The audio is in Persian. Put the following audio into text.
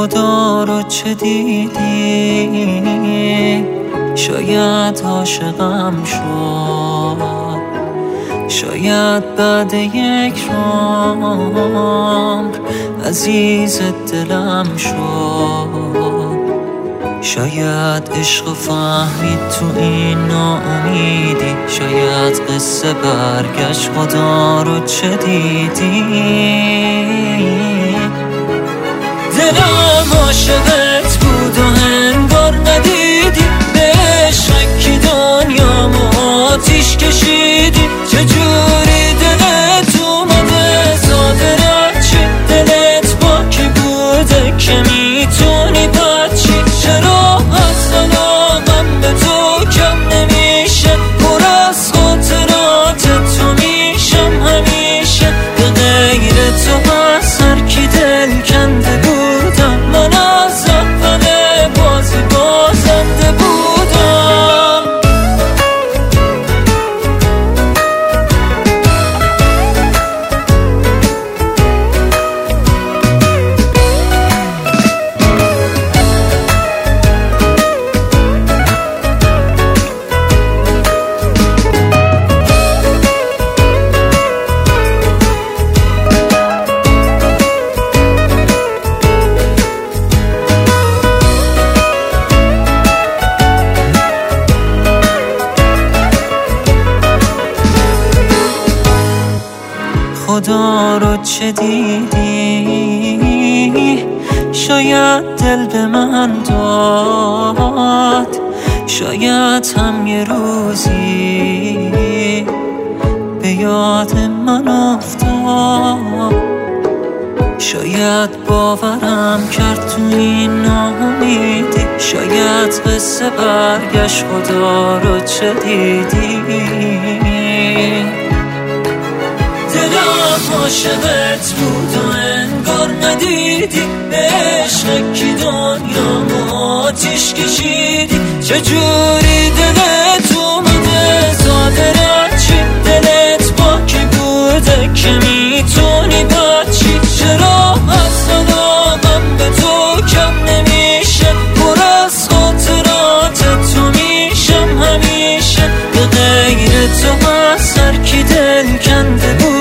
خدا رو چه دیدی؟ شاید عاشقم شد، شاید بعد یک عمر عزیز دلم شد. شاید عشق فهمید تو این ناامیدی، شاید قصه برگشت خدا رو چه دیدی؟ دلم عاشقت بود و انگار ندیدی، به عشقی دنیامو آتیش کشیدی. چجوری دلت اومده زاده رچی؟ دلت با کی بوده که میتونی بچی؟ چرا اصلا آقم به تو کم نمیشه؟ پر از خاطرات تو میشم همیشه. به غیر تو از هر کی دل کنده بودم، من از اول بازی بازنده بودم. خدا رو چه دیدی؟ شاید دل به من داد، شاید هم یه روزی به یاد من افتاد. شاید باورم کرد تو این ناامیدی، شاید قصه برگشت خدا رو چه دیدی؟ دلم عاشقت بود و انگار ندیدی، به عشقی دنیامو آتیش کشیدی. چجوری دلت اومده زاده رچی؟ دلت با کی بوده که میتونی بچی؟ چرا اصلا آقم به تو کم نمیشه؟ پر از خاطرات تو میشم همیشه. به غیر تو از هر کی دل کنده بود